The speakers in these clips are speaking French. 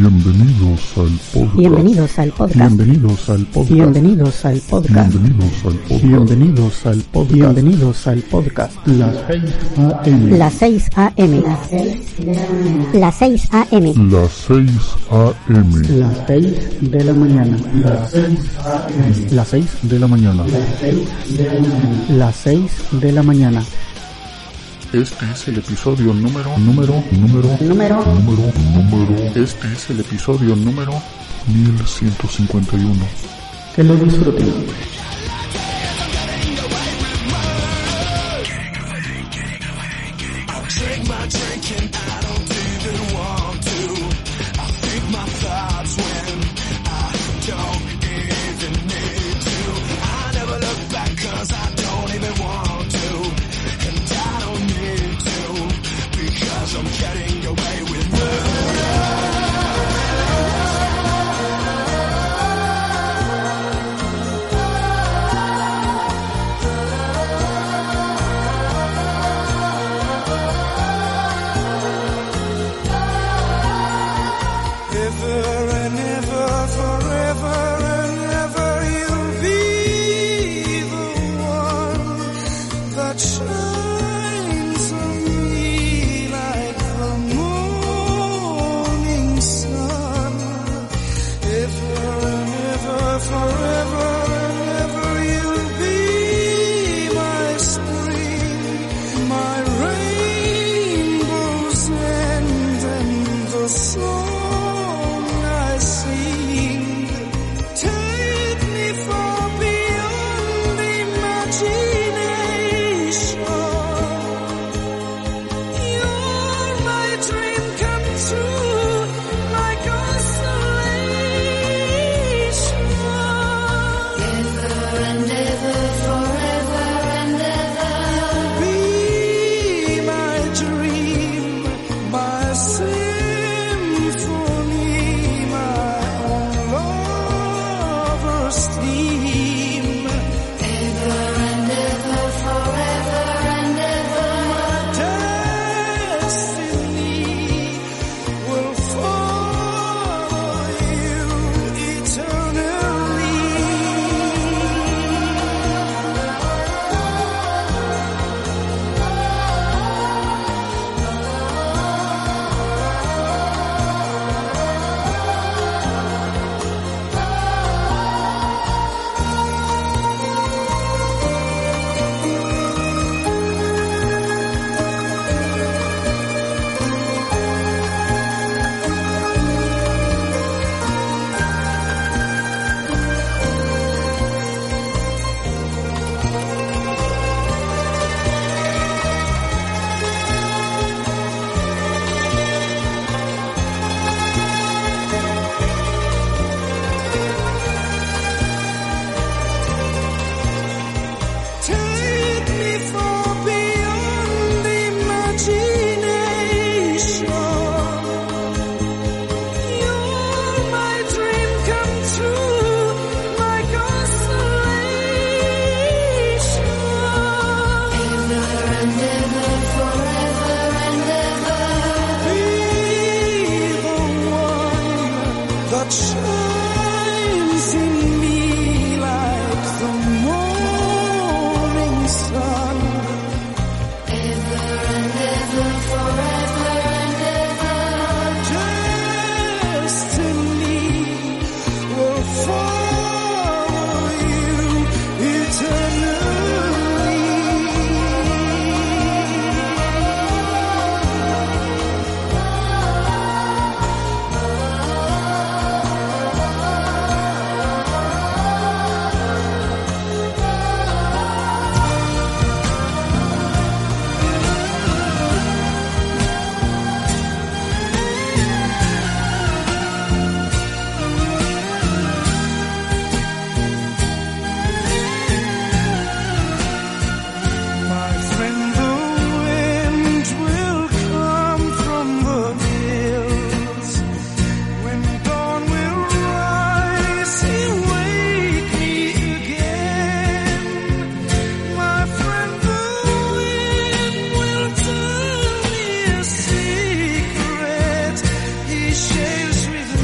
Bienvenidos al podcast. Bienvenidos al podcast. Bienvenidos al podcast. Bienvenidos al podcast. Bienvenidos al podcast. Bienvenidos al podcast. Bienvenidos al podcast. Las 6 AM. Las 6 AM. Las 6 AM. Las 6 de la mañana. Las 6 AM. Las 6 de la mañana. Las 6 de la mañana. Este es el episodio número. Este es el episodio número 1151. Que lo disfruten. With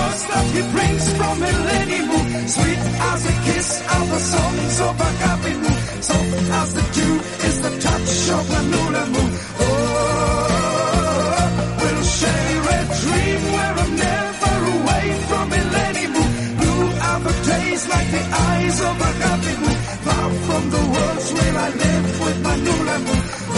words that he brings from Millennium, sweet as a kiss of the songs of Agapimu, soft as the dew is the touch of the Nulemu. Oh, we'll share a dream where I'm never away from Millennium. Blue are the days like the eyes of Agapimu, far from the worlds where I live with my Nulemu.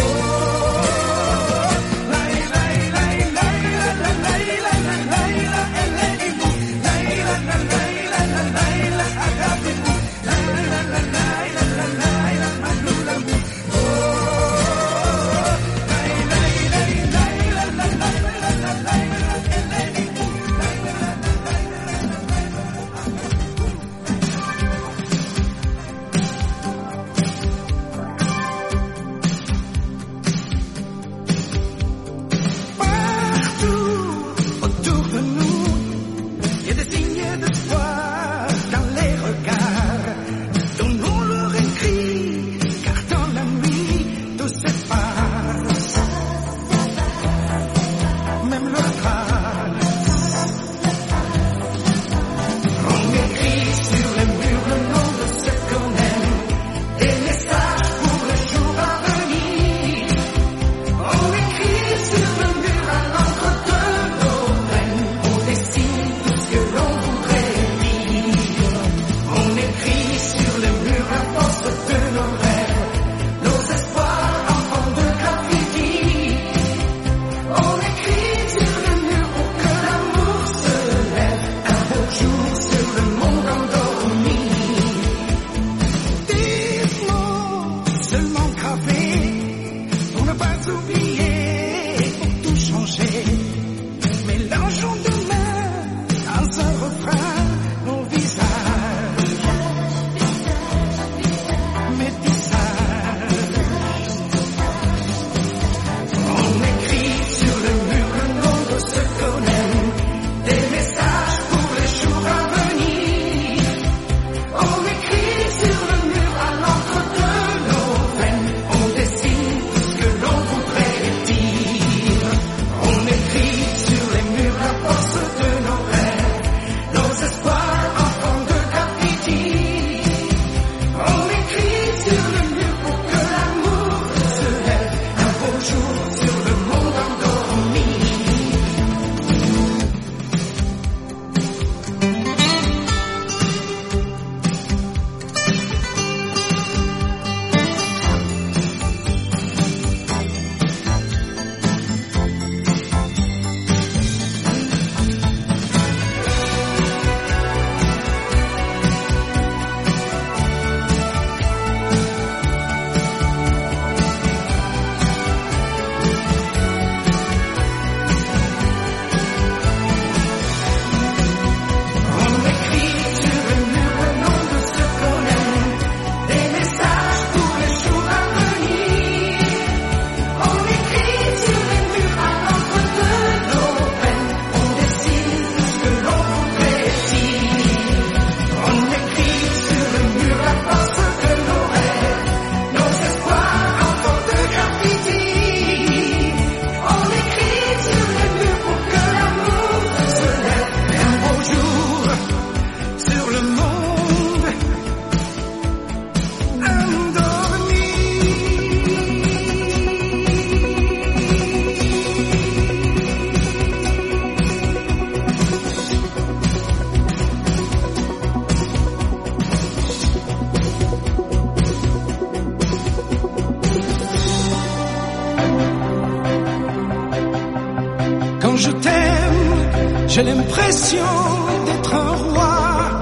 J'ai l'impression d'être un roi,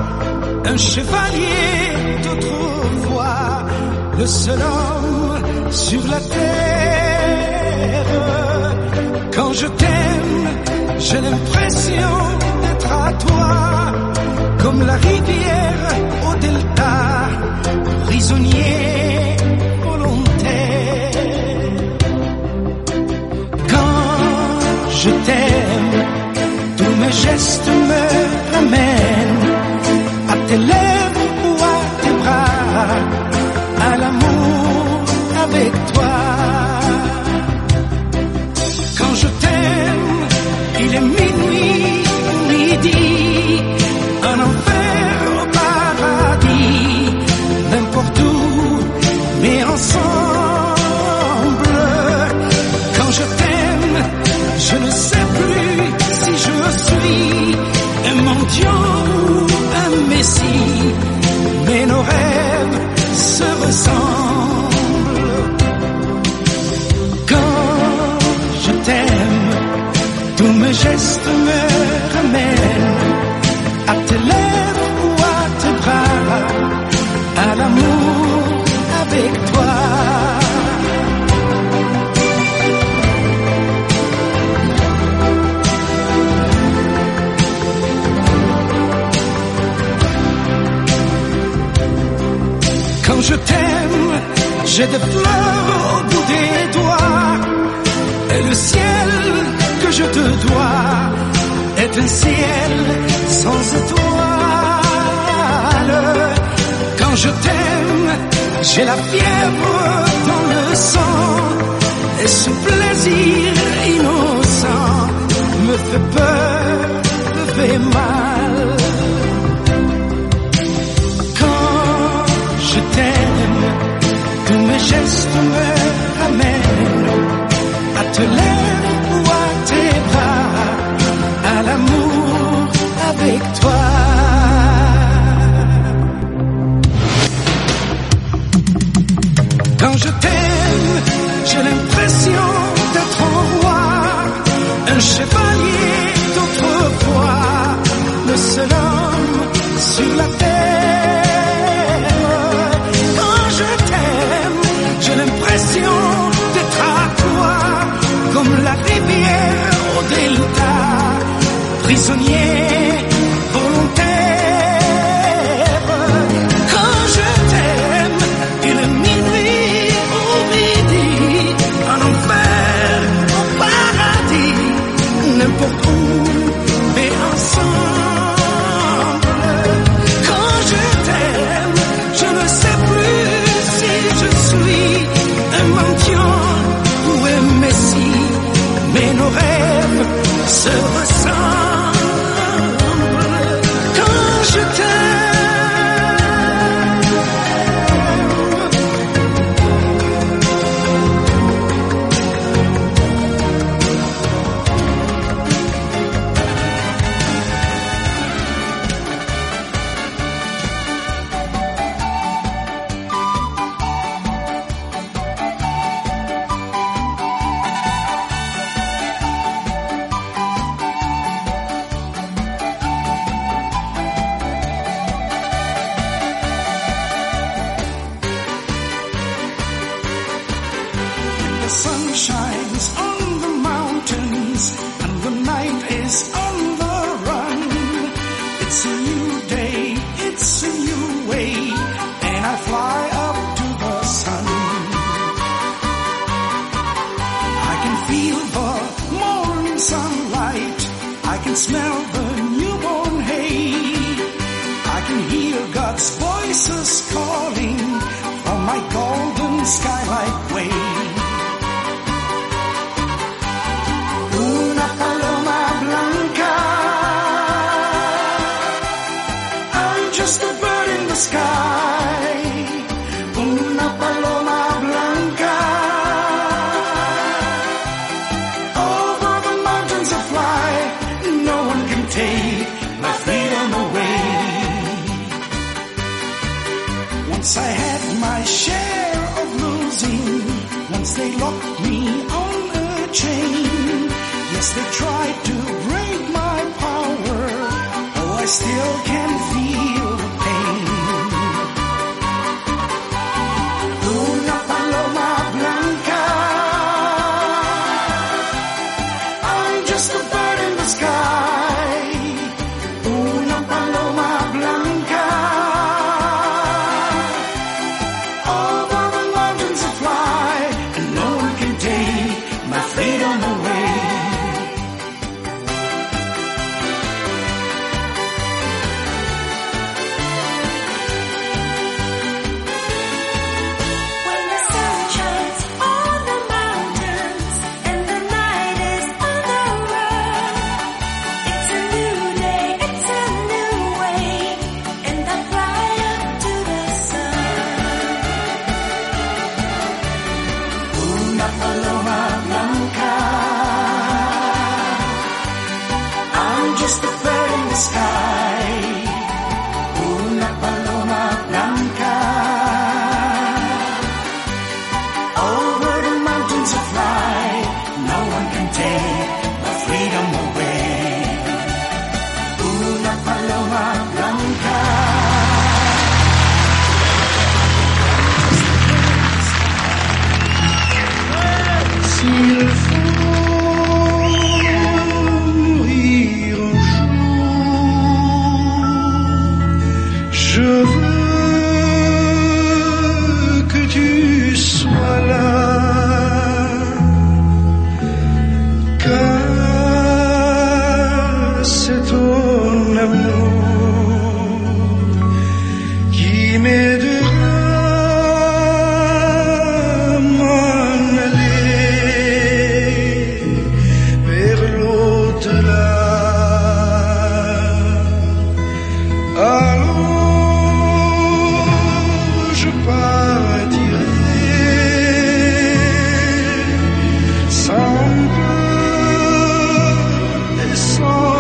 un chevalier d'autrefois, le seul homme sur la terre. Quand je t'aime, j'ai l'impression d'être à toi, comme la rivière au delta, prisonnier volontaire. Quand je t'aime, tous mes gestes me ramènent à tes lèvres ou à tes bras, à l'amour avec toi. Quand je t'aime, il est minuit, midi, mendiant ou un messie, mais nos rêves se ressemblent. Quand je t'aime, tous mes gestes me ramènent à tes lèvres ou à tes bras, à l'amour avec toi. Quand je t'aime, j'ai des fleurs au bout des doigts, et le ciel que je te dois est un ciel sans étoiles. Quand je t'aime, j'ai la fièvre dans le sang, et ce plaisir innocent me fait peur, me fait mal. Quand je t'aime, tous mes gestes me ramènent à te lèvres ou à tes bras, à l'amour avec toi. Quand je t'aime, j'ai l'impression d'être un roi, un chevalier d'autrefois, le seul homme sur la terre. Quand je t'aime, j'ai l'impression d'être à toi, comme la rivière au delta, prisonnier volontaire. Quand je t'aime, il est minuit ou midi, en enfer, au paradis, n'importe où, mais ensemble. Quand je t'aime, je ne sais plus si je suis un mendiant ou un messie, mais nos rêves se ressemblent. Quand je t'aime, the sun shines on the mountains and the night is on the run. It's a new day, it's a new way, and I fly up to the sun. I can feel the morning sunlight, I can smell the newborn hay, I can hear God's voices calling from my golden skylight way. Una paloma blanca, I'm just a bird in the sky. Una paloma blanca, over the mountains I fly, no one can take my freedom away. Once I had my share of losing, once they locked me on a chain. Yes, they tried to break my power, oh, I still can feel the pain. Una paloma blanca, I'm just a bird in the sky. Una paloma blanca, over the mountains I fly, and no one can take my freedom away. una paloma blanca. S'il faut mourir un jour, je veux que tu sois là. C'est ton amour qui m'aidera à m'en aller vers l'au-delà. Alors je partirai sans peur et sans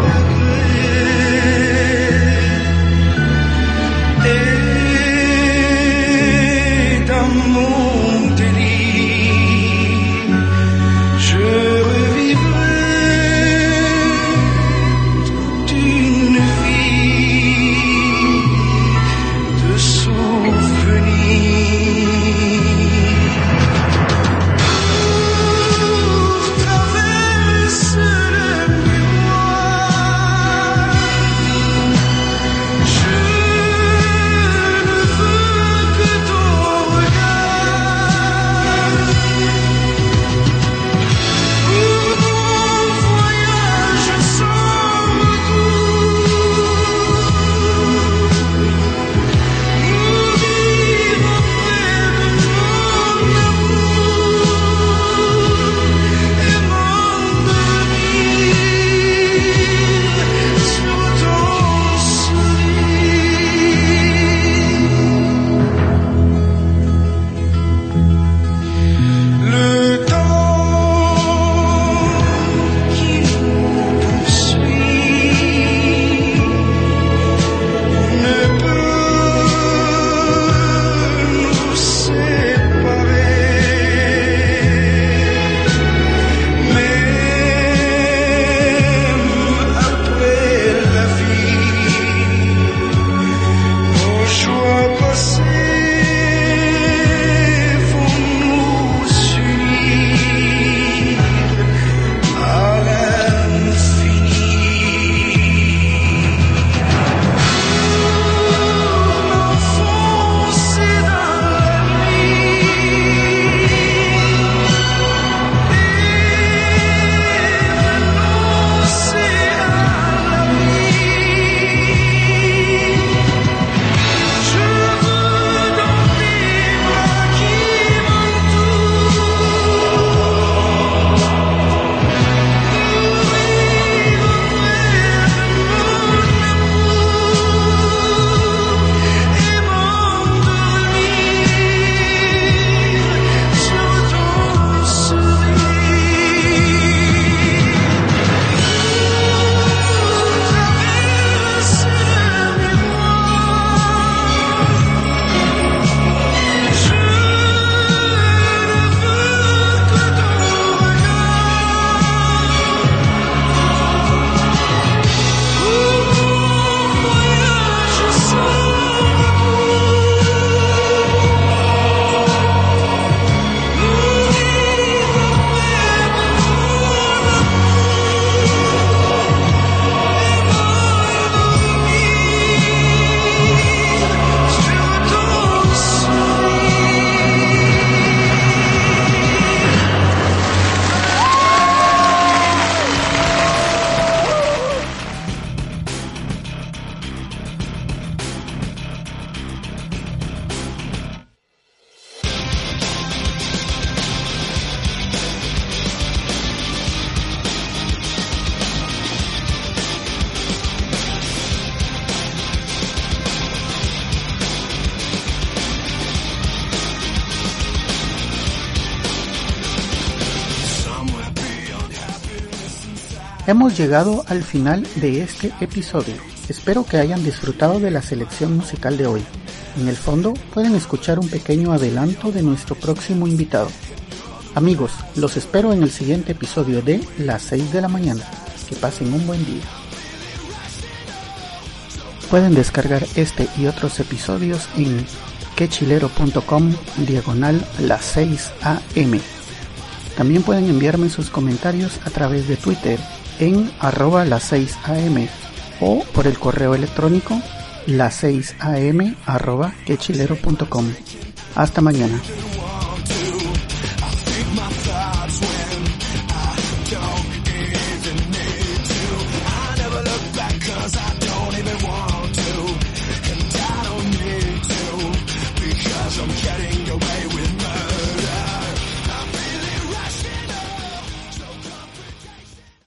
Hemos llegado al final de este episodio. Espero que hayan disfrutado de la selección musical de hoy. En el fondo pueden escuchar un pequeño adelanto de nuestro próximo invitado. Amigos, los espero en el siguiente episodio de Las 6 de la mañana. Que pasen un buen día. Pueden descargar este y otros episodios en quechilero.com/las 6 AM. También pueden enviarme sus comentarios a través de Twitter en @las 6 AM o por el correo electrónico las6am@quechilero.com. Hasta mañana.